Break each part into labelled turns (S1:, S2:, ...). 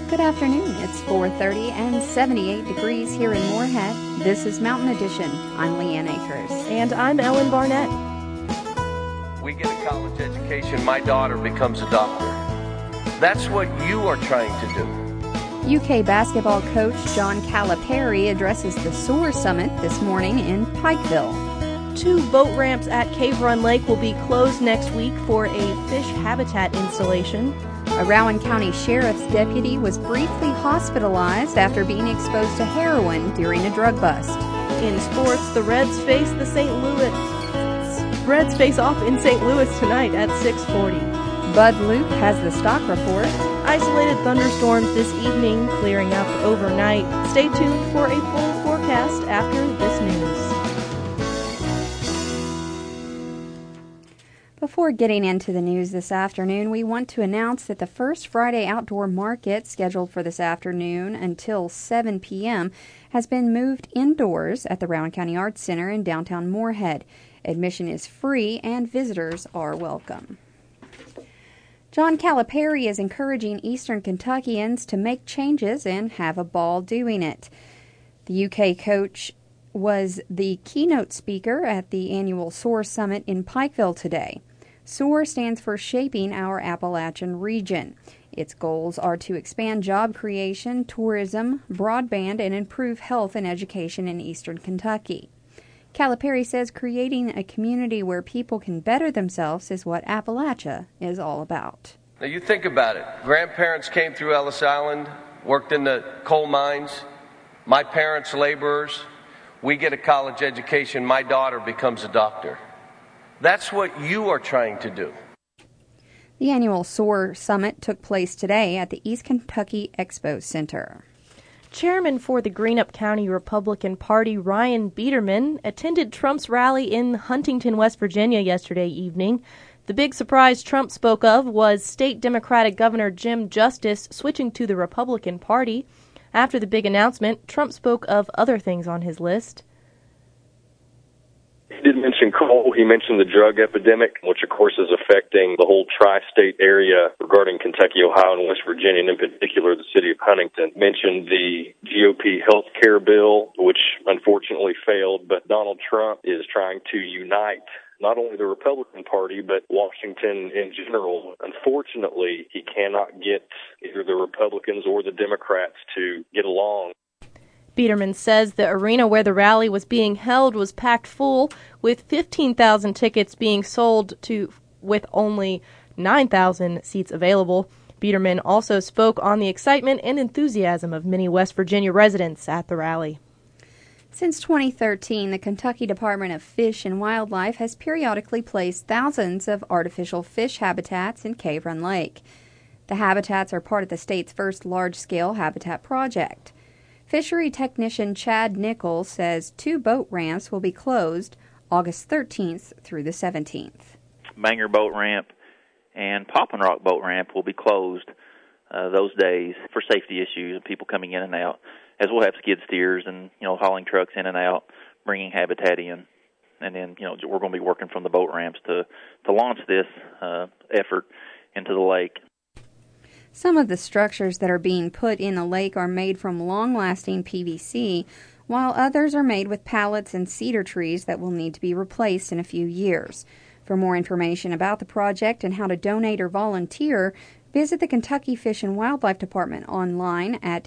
S1: Good afternoon. It's 4:30 and 78 degrees here in Moorhead. This is Mountain Edition. I'm Leanne Akers.
S2: And I'm Ellen Barnett.
S3: We get a college education, my daughter becomes a doctor. That's what you are trying to do.
S1: UK basketball coach John Calipari addresses the SOAR Summit this morning in Pikeville.
S2: 2 boat ramps at Cave Run Lake will be closed next week for a fish habitat installation.
S1: A Rowan County Sheriff's deputy was briefly hospitalized after being exposed to heroin during a drug bust.
S2: In sports, the Reds face off in St. Louis tonight at 6:40.
S1: Bud Luke has the stock report.
S2: Isolated thunderstorms this evening, clearing up overnight. Stay tuned for a full forecast after this news.
S1: Before getting into the news this afternoon, we want to announce that the first Friday outdoor market scheduled for this afternoon until 7 p.m. has been moved indoors at the Rowan County Arts Center in downtown Moorhead. Admission is free and visitors are welcome. John Calipari is encouraging Eastern Kentuckians to make changes and have a ball doing it. The UK coach was the keynote speaker at the annual SOAR Summit in Pikeville today. SOAR stands for Shaping Our Appalachian Region. Its goals are to expand job creation, tourism, broadband, and improve health and education in eastern Kentucky. Calipari says creating a community where people can better themselves is what Appalachia is all about.
S3: Now you think about it. Grandparents came through Ellis Island, worked in the coal mines. My parents, laborers. We get a college education, my daughter becomes a doctor. That's what you are trying to do.
S1: The annual SOAR Summit took place today at the East Kentucky Expo Center.
S2: Chairman for the Greenup County Republican Party, Ryan Biederman, attended Trump's rally in Huntington, West Virginia yesterday evening. The big surprise Trump spoke of was state Democratic Governor Jim Justice switching to the Republican Party. After the big announcement, Trump spoke of other things on his list.
S4: He did mention coal. He mentioned the drug epidemic, which of course is affecting the whole tri-state area regarding Kentucky, Ohio, and West Virginia, and in particular the city of Huntington. Mentioned the GOP health care bill, which unfortunately failed, but Donald Trump is trying to unite not only the Republican Party, but Washington in general. Unfortunately, he cannot get either the Republicans or the Democrats to get along.
S2: Biederman says the arena where the rally was being held was packed full, with 15,000 tickets being sold with only 9,000 seats available. Biederman also spoke on the excitement and enthusiasm of many West Virginia residents at the rally.
S1: Since 2013, the Kentucky Department of Fish and Wildlife has periodically placed thousands of artificial fish habitats in Cave Run Lake. The habitats are part of the state's first large-scale habitat project. Fishery technician Chad Nichols says 2 boat ramps will be closed August 13th through the 17th.
S5: Banger Boat Ramp and Poppin' Rock Boat Ramp will be closed those days for safety issues and people coming in and out, as we'll have skid steers and, hauling trucks in and out, bringing habitat in. And then, we're going to be working from the boat ramps to launch this effort into the lake.
S1: Some of the structures that are being put in the lake are made from long-lasting PVC, while others are made with pallets and cedar trees that will need to be replaced in a few years. For more information about the project and how to donate or volunteer, visit the Kentucky Fish and Wildlife Department online at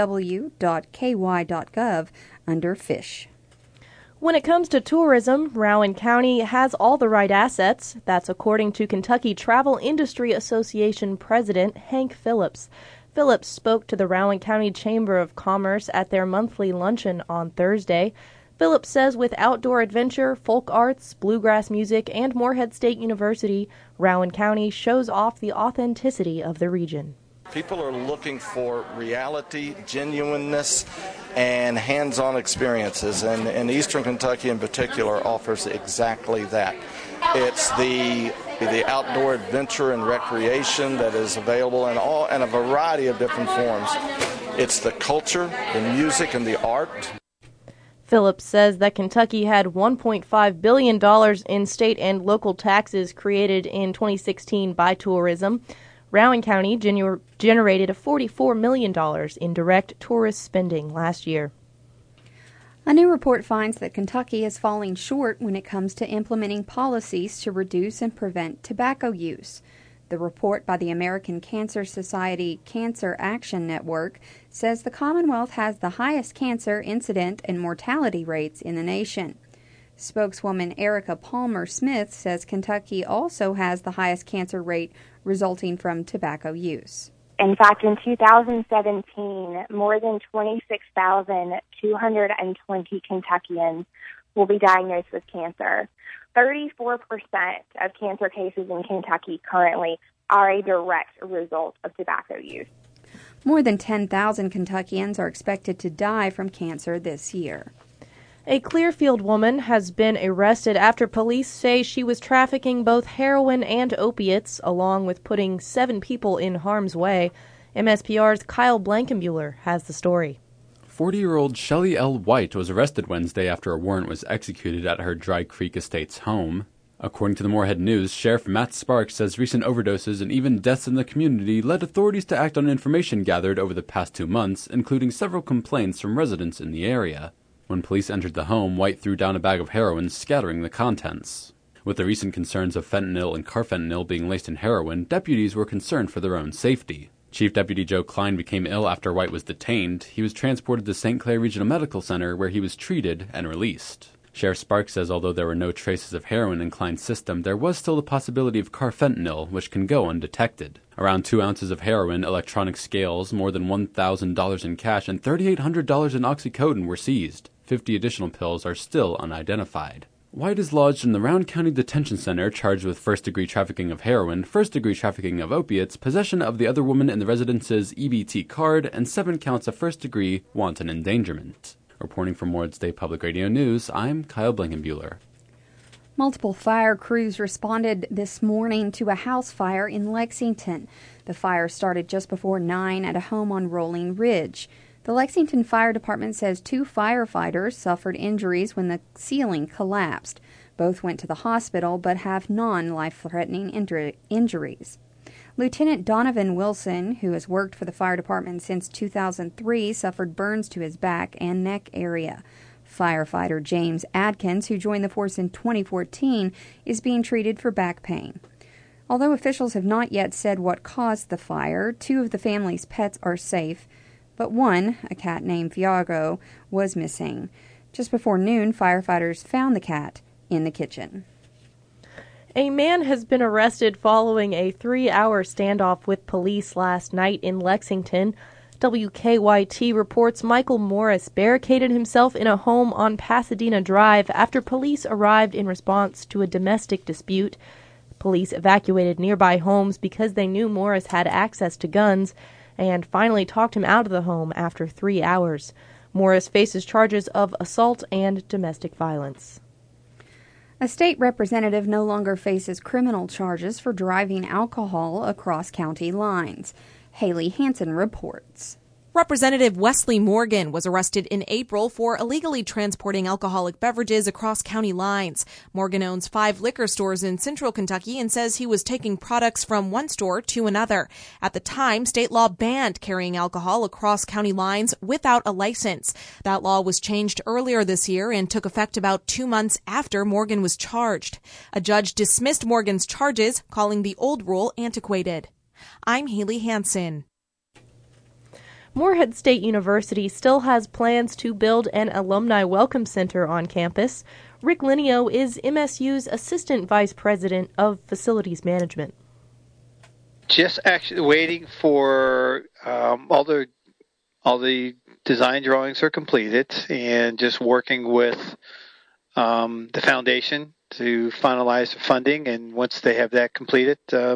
S1: fw.ky.gov under Fish.
S2: When it comes to tourism, Rowan County has all the right assets. That's according to Kentucky Travel Industry Association President Hank Phillips. Phillips spoke to the Rowan County Chamber of Commerce at their monthly luncheon on Thursday. Phillips says with outdoor adventure, folk arts, bluegrass music, and Moorhead State University, Rowan County shows off the authenticity of the region.
S6: People are looking for reality, genuineness, and hands-on experiences, and Eastern Kentucky in particular offers exactly that. It's the outdoor adventure and recreation that is available in a variety of different forms. It's the culture, the music, and the art.
S2: Phillips says that Kentucky had $1.5 billion in state and local taxes created in 2016 by tourism. Rowan County generated $44 million in direct tourist spending last year.
S1: A new report finds that Kentucky is falling short when it comes to implementing policies to reduce and prevent tobacco use. The report by the American Cancer Society Cancer Action Network says the Commonwealth has the highest cancer incident and mortality rates in the nation. Spokeswoman Erica Palmer Smith says Kentucky also has the highest cancer rate resulting from tobacco use.
S7: In fact, in 2017, more than 26,220 Kentuckians will be diagnosed with cancer. 34% of cancer cases in Kentucky currently are a direct result of tobacco use.
S1: More than 10,000 Kentuckians are expected to die from cancer this year.
S2: A Clearfield woman has been arrested after police say she was trafficking both heroin and opiates, along with putting 7 people in harm's way. MSPR's Kyle Blankenbuehler has the story.
S8: 40-year-old Shelley L. White was arrested Wednesday after a warrant was executed at her Dry Creek Estates home. According to the Moorhead News, Sheriff Matt Sparks says recent overdoses and even deaths in the community led authorities to act on information gathered over the past 2 months, including several complaints from residents in the area. When police entered the home, White threw down a bag of heroin, scattering the contents. With the recent concerns of fentanyl and carfentanil being laced in heroin, deputies were concerned for their own safety. Chief Deputy Joe Klein became ill after White was detained. He was transported to St. Clair Regional Medical Center, where he was treated and released. Sheriff Sparks says although there were no traces of heroin in Klein's system, there was still the possibility of carfentanil, which can go undetected. Around 2 ounces of heroin, electronic scales, more than $1,000 in cash, and $3,800 in oxycodone were seized. 50 additional pills are still unidentified. White is lodged in the Rowan County Detention Center, charged with first-degree trafficking of heroin, first-degree trafficking of opiates, possession of the other woman in the residence's EBT card, and 7 counts of first-degree wanton endangerment. Reporting from Ward State Public Radio News, I'm Kyle Blankenbuehler.
S1: Multiple fire crews responded this morning to a house fire in Lexington. The fire started just before 9 at a home on Rolling Ridge. The Lexington Fire Department says 2 firefighters suffered injuries when the ceiling collapsed. Both went to the hospital but have non-life-threatening injuries. Lieutenant Donovan Wilson, who has worked for the fire department since 2003, suffered burns to his back and neck area. Firefighter James Adkins, who joined the force in 2014, is being treated for back pain. Although officials have not yet said what caused the fire, 2 of the family's pets are safe, but one, a cat named Viago, was missing. Just before noon, firefighters found the cat in the kitchen.
S2: A man has been arrested following a 3-hour standoff with police last night in Lexington. WKYT reports Michael Morris barricaded himself in a home on Pasadena Drive after police arrived in response to a domestic dispute. Police evacuated nearby homes because they knew Morris had access to guns and finally talked him out of the home after 3 hours. Morris faces charges of assault and domestic violence.
S1: A state representative no longer faces criminal charges for driving alcohol across county lines. Haley Hansen reports.
S9: Representative Wesley Morgan was arrested in April for illegally transporting alcoholic beverages across county lines. Morgan owns 5 liquor stores in central Kentucky and says he was taking products from one store to another. At the time, state law banned carrying alcohol across county lines without a license. That law was changed earlier this year and took effect about 2 months after Morgan was charged. A judge dismissed Morgan's charges, calling the old rule antiquated. I'm Haley Hansen.
S2: Moorhead State University still has plans to build an alumni welcome center on campus. Rick Linio is MSU's Assistant Vice President of Facilities Management.
S10: Just actually waiting for all the design drawings are completed, and just working with the foundation to finalize the funding. And once they have that completed,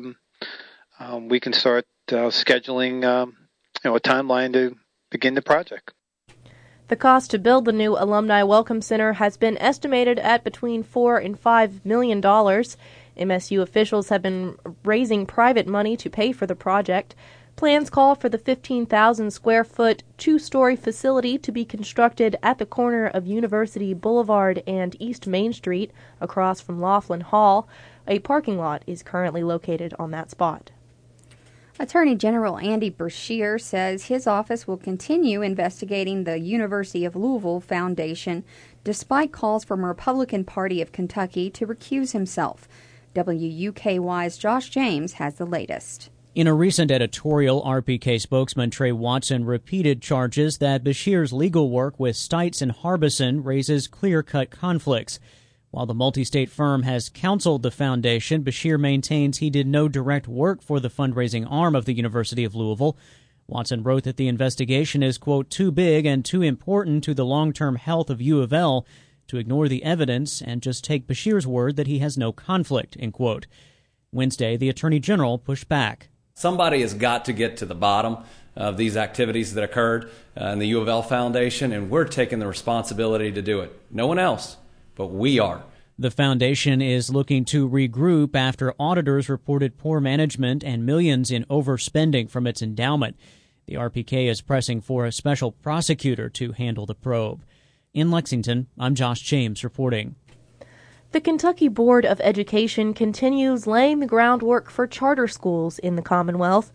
S10: we can start scheduling a timeline to begin the project.
S2: The cost to build the new Alumni Welcome Center has been estimated at between $4 and $5 million. MSU officials have been raising private money to pay for the project. Plans call for the 15,000-square-foot, 2-story facility to be constructed at the corner of University Boulevard and East Main Street, across from Laughlin Hall. A parking lot is currently located on that spot.
S1: Attorney General Andy Beshear says his office will continue investigating the University of Louisville Foundation despite calls from Republican Party of Kentucky to recuse himself. WUKY's Josh James has the latest.
S11: In a recent editorial, RPK spokesman Trey Watson repeated charges that Beshear's legal work with Stites and Harbison raises clear-cut conflicts. While the multi-state firm has counseled the foundation, Beshear maintains he did no direct work for the fundraising arm of the University of Louisville. Watson wrote that the investigation is, quote, too big and too important to the long-term health of U of L to ignore the evidence and just take Beshear's word that he has no conflict, end quote. Wednesday, the Attorney General pushed back.
S12: Somebody has got to get to the bottom of these activities that occurred in the U of L Foundation, and we're taking the responsibility to do it. No one else, but we are.
S11: The foundation is looking to regroup after auditors reported poor management and millions in overspending from its endowment. The RPK is pressing for a special prosecutor to handle the probe. In Lexington, I'm Josh James reporting.
S2: The Kentucky Board of Education continues laying the groundwork for charter schools in the Commonwealth.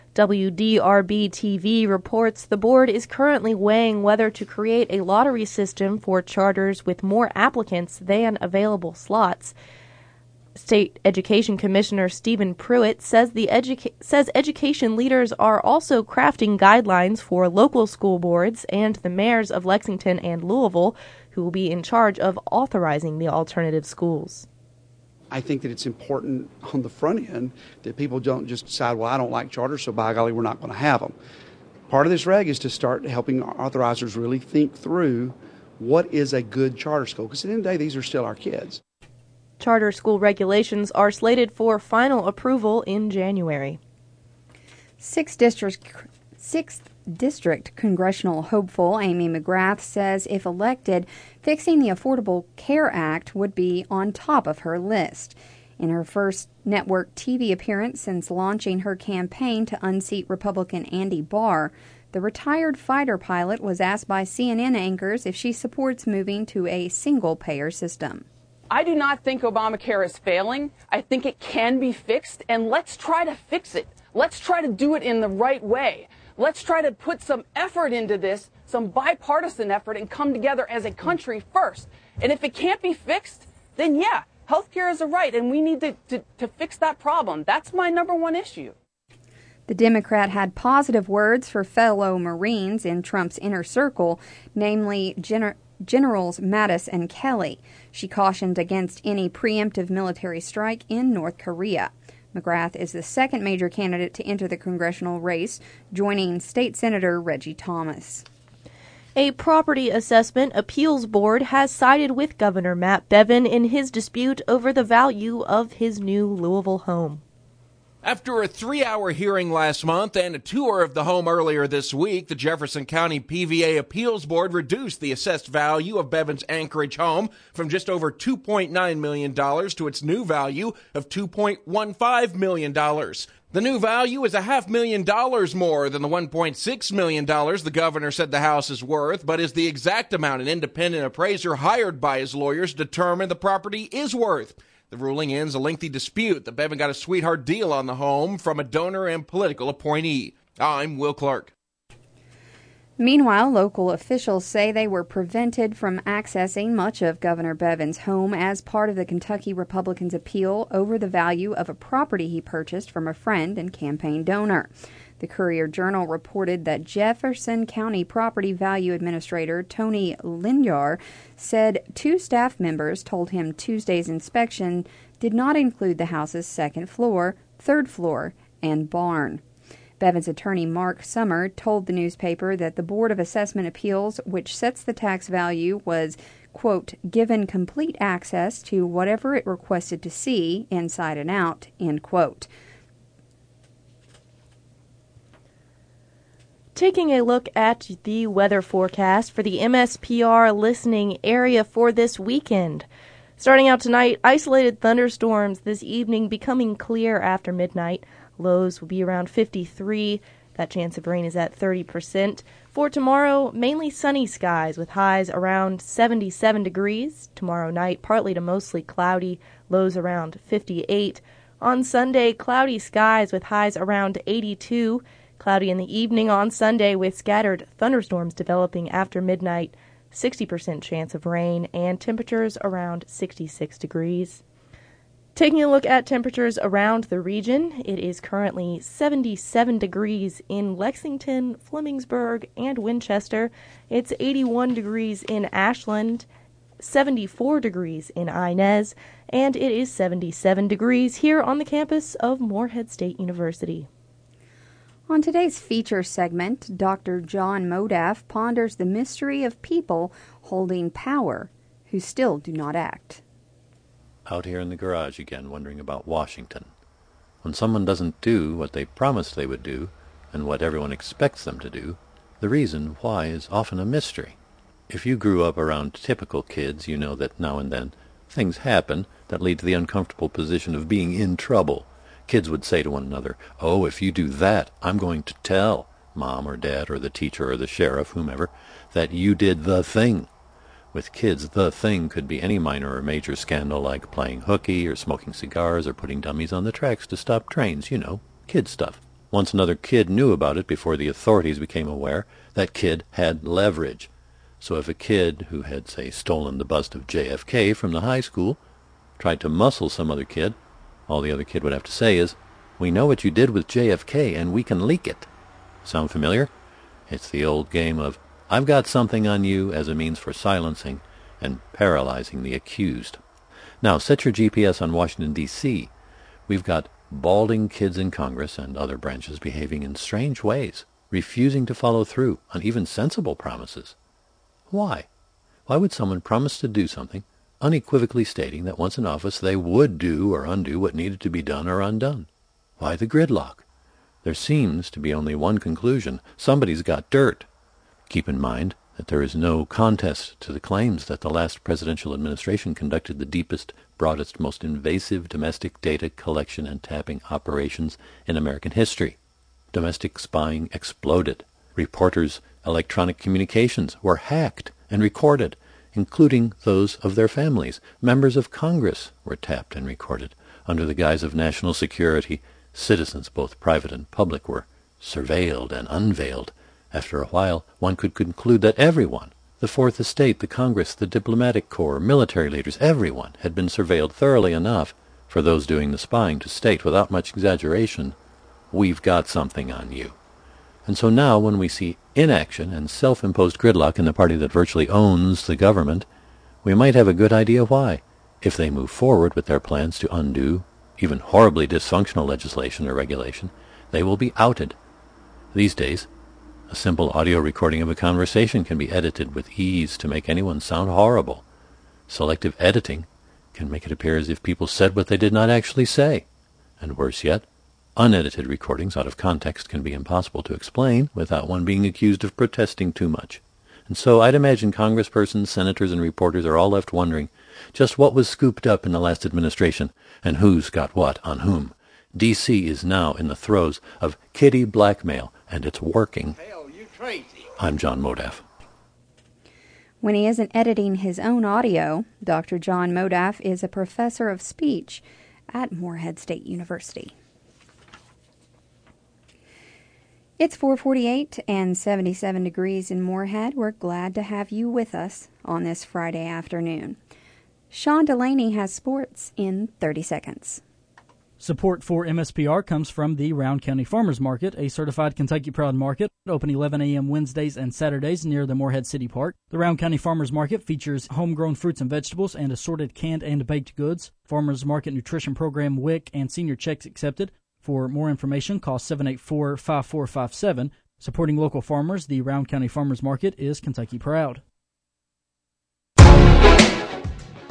S2: WDRB-TV reports the board is currently weighing whether to create a lottery system for charters with more applicants than available slots. State Education Commissioner Stephen Pruitt says education leaders are also crafting guidelines for local school boards and the mayors of Lexington and Louisville, who will be in charge of authorizing the alternative schools.
S13: I think that it's important on the front end that people don't just decide, well, I don't like charters, so by golly, we're not going to have them. Part of this reg is to start helping authorizers really think through what is a good charter school, because at the end of the day, these are still our kids.
S2: Charter school regulations are slated for final approval in January.
S1: 6th District congressional hopeful Amy McGrath says if elected, fixing the Affordable Care Act would be on top of her list. In her first network TV appearance since launching her campaign to unseat Republican Andy Barr, the retired fighter pilot was asked by CNN anchors if she supports moving to a single-payer system.
S14: I do not think Obamacare is failing. I think it can be fixed, and let's try to fix it. Let's try to do it in the right way. Let's try to put some effort into this, some bipartisan effort, and come together as a country first. And if it can't be fixed, then yeah, healthcare is a right, and we need to fix that problem. That's my number one issue.
S1: The Democrat had positive words for fellow Marines in Trump's inner circle, namely Generals Mattis and Kelly. She cautioned against any preemptive military strike in North Korea. McGrath is the second major candidate to enter the congressional race, joining State Senator Reggie Thomas.
S2: A property assessment appeals board has sided with Governor Matt Bevin in his dispute over the value of his new Louisville home.
S15: After a 3-hour hearing last month and a tour of the home earlier this week, the Jefferson County PVA Appeals Board reduced the assessed value of Bevin's Anchorage home from just over $2.9 million to its new value of $2.15 million. The new value is $500,000 more than the $1.6 million the governor said the house is worth, but is the exact amount an independent appraiser hired by his lawyers determined the property is worth. The ruling ends a lengthy dispute that Bevin got a sweetheart deal on the home from a donor and political appointee. I'm Will Clark.
S1: Meanwhile, local officials say they were prevented from accessing much of Governor Bevin's home as part of the Kentucky Republicans' appeal over the value of a property he purchased from a friend and campaign donor. The Courier-Journal reported that Jefferson County Property Value Administrator Tony Linyar said 2 staff members told him Tuesday's inspection did not include the house's second floor, third floor, and barn. Bevin's attorney Mark Summer told the newspaper that the Board of Assessment Appeals, which sets the tax value, was, quote, given complete access to whatever it requested to see inside and out, end quote.
S2: Taking a look at the weather forecast for the MSPR listening area for this weekend. Starting out tonight, isolated thunderstorms this evening becoming clear after midnight. Lows will be around 53. That chance of rain is at 30%. For tomorrow, mainly sunny skies with highs around 77 degrees. Tomorrow night, partly to mostly cloudy, lows around 58. On Sunday, cloudy skies with highs around 82. Cloudy in the evening on Sunday with scattered thunderstorms developing after midnight. 60% chance of rain and temperatures around 66 degrees. Taking a look at temperatures around the region, it is currently 77 degrees in Lexington, Flemingsburg, and Winchester. It's 81 degrees in Ashland, 74 degrees in Inez, and it is 77 degrees here on the campus of Morehead State University.
S1: On today's feature segment, Dr. John Modaff ponders the mystery of people holding power who still do not act.
S16: Out here in the garage again, wondering about Washington. When someone doesn't do what they promised they would do, and what everyone expects them to do, the reason why is often a mystery. If you grew up around typical kids, you know that now and then things happen that lead to the uncomfortable position of being in trouble. Kids would say to one another, "Oh, if you do that, I'm going to tell Mom or Dad or the teacher or the sheriff, whomever, that you did the thing." With kids, the thing could be any minor or major scandal like playing hooky or smoking cigars or putting dummies on the tracks to stop trains, you know, kid stuff. Once another kid knew about it before the authorities became aware, that kid had leverage. So if a kid who had, say, stolen the bust of JFK from the high school tried to muscle some other kid, all the other kid would have to say is, "We know what you did with JFK and we can leak it." Sound familiar? It's the old game of, "I've got something on you," as a means for silencing and paralyzing the accused. Now, set your GPS on Washington, D.C. We've got balding kids in Congress and other branches behaving in strange ways, refusing to follow through on even sensible promises. Why? Why would someone promise to do something, unequivocally stating that once in office they would do or undo what needed to be done or undone? Why the gridlock? There seems to be only one conclusion. Somebody's got dirt. Keep in mind that there is no contest to the claims that the last presidential administration conducted the deepest, broadest, most invasive domestic data collection and tapping operations in American history. Domestic spying exploded. Reporters' electronic communications were hacked and recorded, including those of their families. Members of Congress were tapped and recorded. Under the guise of national security, citizens, both private and public, were surveilled and unveiled. After a while, one could conclude that everyone, the Fourth Estate, the Congress, the diplomatic corps, military leaders, everyone had been surveilled thoroughly enough for those doing the spying to state without much exaggeration, "We've got something on you." And so now when we see inaction and self-imposed gridlock in the party that virtually owns the government, we might have a good idea why, if they move forward with their plans to undo even horribly dysfunctional legislation or regulation, they will be outed. These days, a simple audio recording of a conversation can be edited with ease to make anyone sound horrible. Selective editing can make it appear as if people said what they did not actually say. And worse yet, unedited recordings out of context can be impossible to explain without one being accused of protesting too much. And so I'd imagine congresspersons, senators, and reporters are all left wondering just what was scooped up in the last administration and who's got what on whom. D.C. is now in the throes of kiddie blackmail, and it's working.
S17: Hell, you crazy.
S16: I'm John Modaff.
S1: When he isn't editing his own audio, Dr. John Modaff is a professor of speech at Morehead State University. It's 4:48 and 77 degrees in Morehead. We're glad to have you with us on this Friday afternoon. Sean Delaney has sports in 30 seconds.
S18: Support for MSPR comes from the Round County Farmers Market, a certified Kentucky Proud market, open 11 a.m. Wednesdays and Saturdays near the Morehead City Park. The Round County Farmers Market features homegrown fruits and vegetables and assorted canned and baked goods. Farmers Market Nutrition Program, WIC, and senior checks accepted. For more information, call 784-5457. Supporting local farmers, the Round County Farmers Market is Kentucky Proud.
S19: The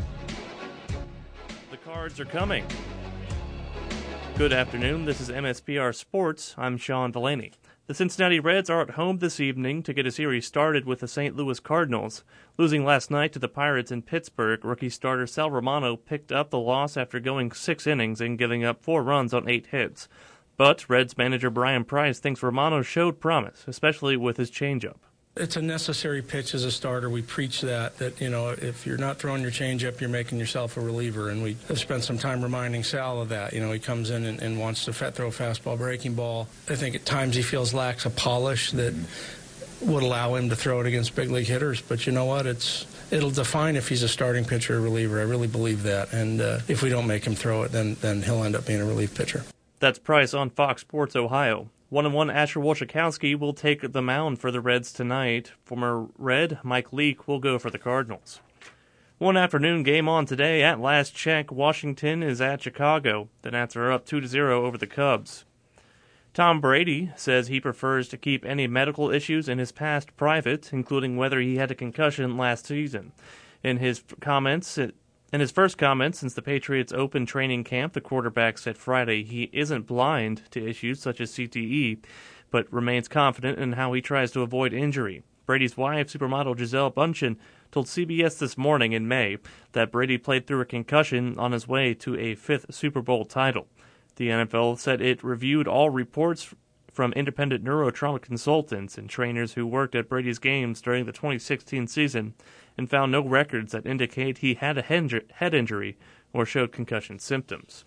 S19: Cards are coming. Good afternoon, this is MSPR Sports. I'm Sean Delaney. The Cincinnati Reds are at home this evening to get a series started with the St. Louis Cardinals. Losing last night to the Pirates in Pittsburgh, rookie starter Sal Romano picked up the loss after going 6 innings and giving up 4 runs on 8 hits. But Reds manager Brian Price thinks Romano showed promise, especially with his changeup.
S17: It's a necessary pitch as a starter. We preach that, if you're not throwing your changeup, you're making yourself a reliever. And we have spent some time reminding Sal of that. He comes in and wants to throw a fastball, breaking ball. I think at times he feels lacks a polish that would allow him to throw it against big league hitters. But you know what? It'll define if he's a starting pitcher or reliever. I really believe that. And if we don't make him throw it, then he'll end up being a relief pitcher.
S19: That's Price on Fox Sports Ohio. 1-1 Asher Wolszakowski will take the mound for the Reds tonight. Former Red Mike Leake will go for the Cardinals. One afternoon game on today. At last check, Washington is at Chicago. The Nats are up 2-0 over the Cubs. Tom Brady says he prefers to keep any medical issues in his past private, including whether he had a concussion last season. In his first comments since the Patriots opened training camp, the quarterback said Friday he isn't blind to issues such as CTE, but remains confident in how he tries to avoid injury. Brady's wife, supermodel Gisele Bündchen, told CBS This Morning in May that Brady played through a concussion on his way to a 5th Super Bowl title. The NFL said it reviewed all reports from independent neurotrauma consultants and trainers who worked at Brady's games during the 2016 season and found no records that indicate he had a head injury or showed concussion symptoms.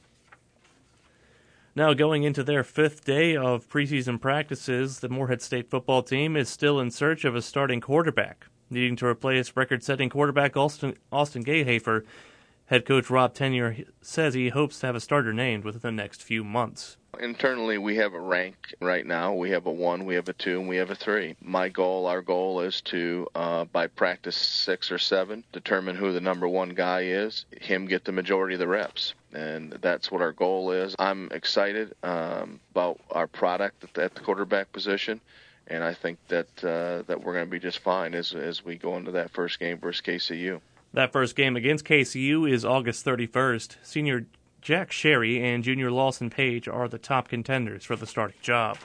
S19: Now going into their 5th day of preseason practices, the Morehead State football team is still in search of a starting quarterback. Needing to replace record-setting quarterback Austin Gatehafer, head coach Rob Tenier says he hopes to have a starter named within the next few months.
S20: Internally, we have a rank right now. We have a 1, we have a 2, and we have a 3. Our goal is to, by practice 6 or 7, determine who the number 1 guy is, him get the majority of the reps. And that's what our goal is. I'm excited about our product at the quarterback position, and I think that we're going to be just fine as we go into that first game versus KCU.
S19: That first game against KCU is August 31st. Senior Jack Sherry and junior Lawson Page are the top contenders for the starting job.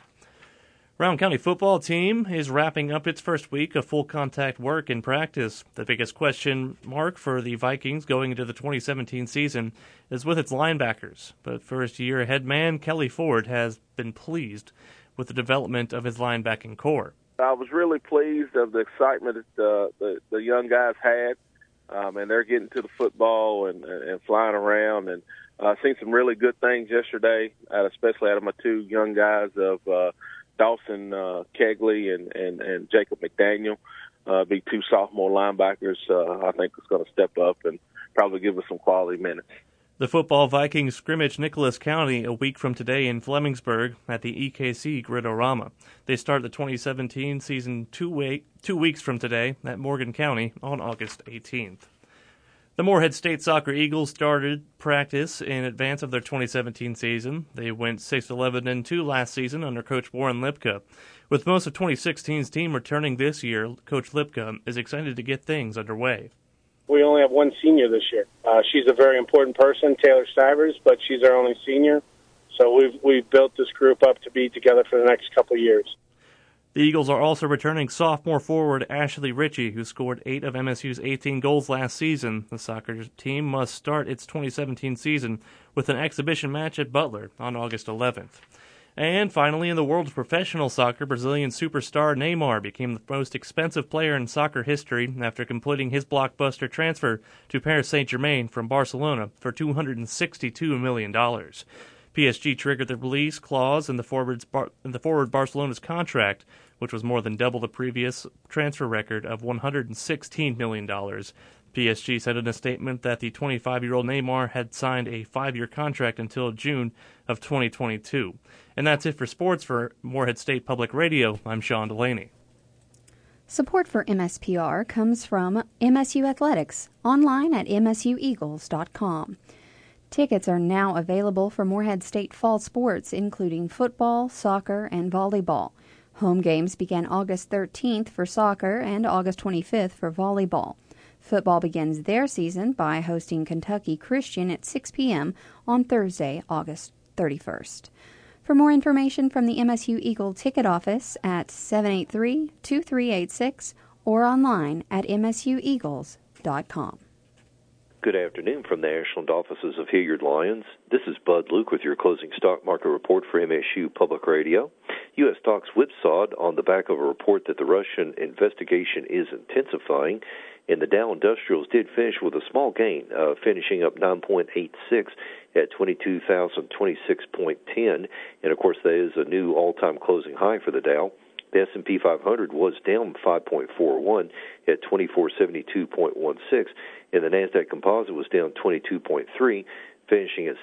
S19: Rowan County football team is wrapping up its first week of full contact work in practice. The biggest question mark for the Vikings going into the 2017 season is with its linebackers. But first-year head man Kelly Ford has been pleased with the development of his linebacking core.
S21: I was really pleased of the excitement that the young guys had, and they're getting to the football and flying around. And seen some really good things yesterday, especially out of my 2 young guys of Dawson Kegley and Jacob McDaniel. Be 2 sophomore linebackers I think is going to step up and probably give us some quality minutes.
S19: The football Vikings scrimmage Nicholas County a week from today in Flemingsburg at the EKC Grid-O-Rama. They start the 2017 season 2 weeks from today at Morgan County on August 18th. The Morehead State Soccer Eagles started practice in advance of their 2017 season. They went 6-11-2 last season under Coach Warren Lipka. With most of 2016's team returning this year, Coach Lipka is excited to get things underway.
S22: We only have 1 senior this year. She's a very important person, Taylor Stivers, but she's our only senior. So we've built this group up to be together for the next couple of years.
S19: The Eagles are also returning sophomore forward Ashley Ritchie, who scored 8 of MSU's 18 goals last season. The soccer team must start its 2017 season with an exhibition match at Butler on August 11th. And finally, in the world of professional soccer, Brazilian superstar Neymar became the most expensive player in soccer history after completing his blockbuster transfer to Paris Saint-Germain from Barcelona for $262 million. PSG triggered the release clause in the forward Barcelona's contract, which was more than double the previous transfer record of $116 million. PSG said in a statement that the 25-year-old Neymar had signed a 5-year contract until June of 2022. And that's it for sports. For Morehead State Public Radio, I'm Sean Delaney.
S1: Support for MSPR comes from MSU Athletics, online at msueagles.com. Tickets are now available for Morehead State fall sports, including football, soccer, and volleyball. Home games begin August 13th for soccer and August 25th for volleyball. Football begins their season by hosting Kentucky Christian at 6 p.m. on Thursday, August 31st. For more information from the MSU Eagle ticket office at 783-2386 or online at msueagles.com.
S3: Good afternoon from the Ashland offices of Hilliard Lyons. This is Bud Luke with your closing stock market report for MSU Public Radio. U.S. stocks whipsawed on the back of a report that the Russian investigation is intensifying, and the Dow Industrials did finish with a small gain, finishing up 9.86 at 22,026.10, and of course that is a new all-time closing high for the Dow. The S&P 500 was down 5.41 at 2472.16, and the Nasdaq Composite was down 22.3, finishing at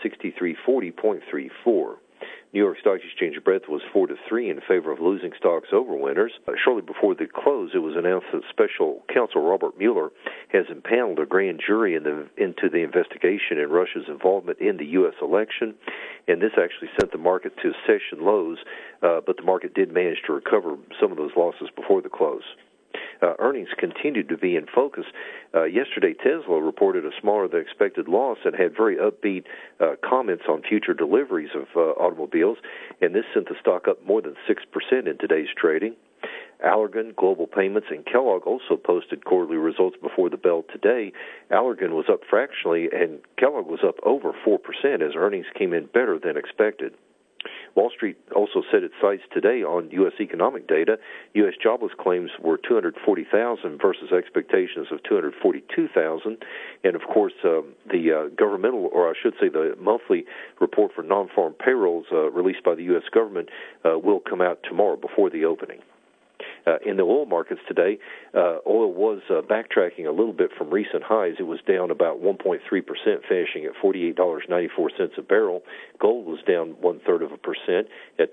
S3: 6340.34. New York Stock Exchange breadth was 4-3 in favor of losing stocks over winners. Shortly before the close, it was announced that Special Counsel Robert Mueller has impaneled a grand jury into the investigation in Russia's involvement in the U.S. election, and this actually sent the market to session lows, but the market did manage to recover some of those losses before the close. Earnings continued to be in focus. Yesterday, Tesla reported a smaller-than-expected loss and had very upbeat comments on future deliveries of automobiles, and this sent the stock up more than 6% in today's trading. Allergan, Global Payments, and Kellogg also posted quarterly results before the bell today. Allergan was up fractionally, and Kellogg was up over 4% as earnings came in better than expected. Wall Street also set its sights today on U.S. economic data. U.S. jobless claims were 240,000 versus expectations of 242,000. And, of course, the governmental, or I should say the monthly report for non-farm payrolls released by the U.S. government will come out tomorrow before the opening. In the oil markets today, oil was backtracking a little bit from recent highs. It was down about 1.3%, finishing at $48.94 a barrel. Gold was down 0.33% at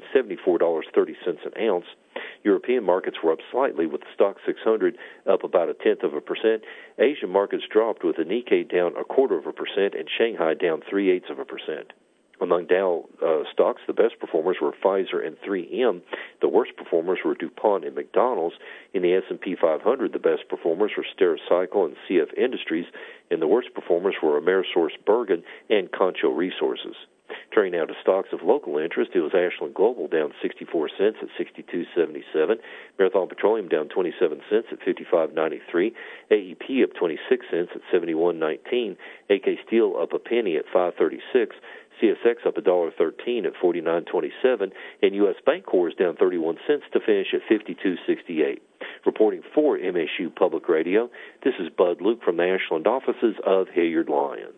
S3: $1,274.30 an ounce. European markets were up slightly, with the Stock 600 up about 0.1%. Asian markets dropped, with the Nikkei down 0.25% and Shanghai down 0.38%. Among Dow stocks, the best performers were Pfizer and 3M. The worst performers were DuPont and McDonald's. In the S&P 500, the best performers were Stericycle and CF Industries, and the worst performers were AmerisourceBergen and Concho Resources. Turning now to stocks of local interest, it was Ashland Global down 64 cents at 62.77, Marathon Petroleum down 27 cents at 55.93, AEP up 26 cents at 71.19, AK Steel up a penny at 5.36, CSX up $1.13 at 49.27, and U.S. Bancorp is down 31 cents to finish at 52.68. Reporting for MSU Public Radio, this is Bud Luke from the Ashland offices of Hilliard Lyons.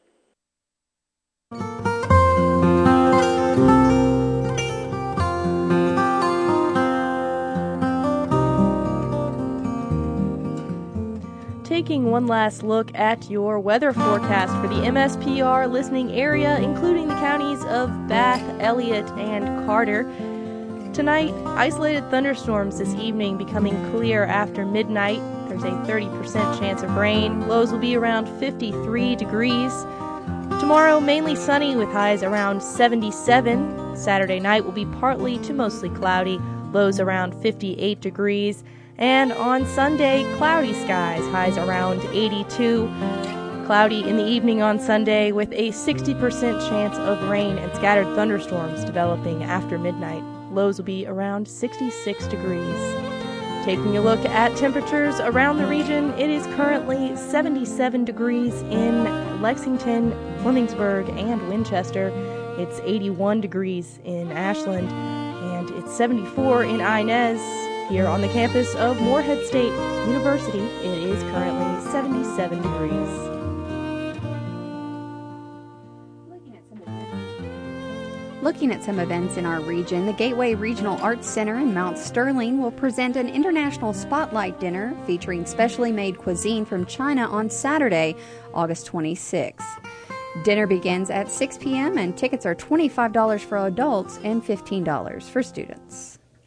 S2: Taking one last look at your weather forecast for the MSPR listening area, including the counties of Bath, Elliott, and Carter. Tonight, isolated thunderstorms this evening becoming clear after midnight. There's a 30% chance of rain. Lows will be around 53 degrees. Tomorrow, mainly sunny with highs around 77. Saturday night will be partly to mostly cloudy. Lows around 58 degrees. And on Sunday, cloudy skies, highs around 82. Cloudy in the evening on Sunday with a 60% chance of rain and scattered thunderstorms developing after midnight. Lows will be around 66 degrees. Taking a look at temperatures around the region, it is currently 77 degrees in Lexington, Williamsburg, and Winchester. It's 81 degrees in Ashland, and it's 74 in Inez. Here on the campus of Morehead State University, it is currently 77 degrees.
S1: Looking at some events in our region, the Gateway Regional Arts Center in Mount Sterling will present an international spotlight dinner featuring specially made cuisine from China on Saturday, August 26th. Dinner begins at 6 p.m. and tickets are $25 for adults and $15 for students.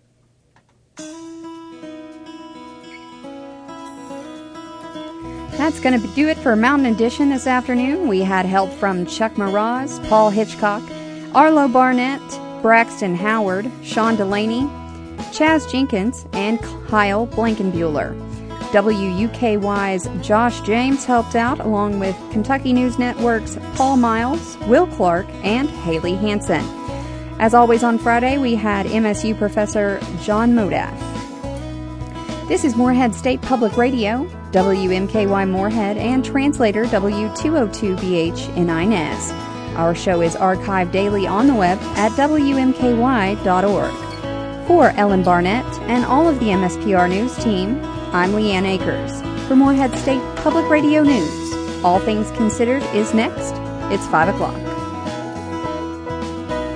S1: That's going to do it for Mountain Edition this afternoon. We had help from Chuck Mraz, Paul Hitchcock, Arlo Barnett, Braxton Howard, Sean Delaney, Chaz Jenkins, and Kyle Blankenbuehler. WUKY's Josh James helped out, along with Kentucky News Network's Paul Miles, Will Clark, and Haley Hansen. As always on Friday, we had MSU Professor John Modaff. This is Morehead State Public Radio. WMKY Moorhead, and translator W202BH in Inez. Our show is archived daily on the web at WMKY.org. For Ellen Barnett and all of the MSPR News team, I'm Leanne Akers. For Moorhead State Public Radio News, All Things Considered is next. It's 5 o'clock.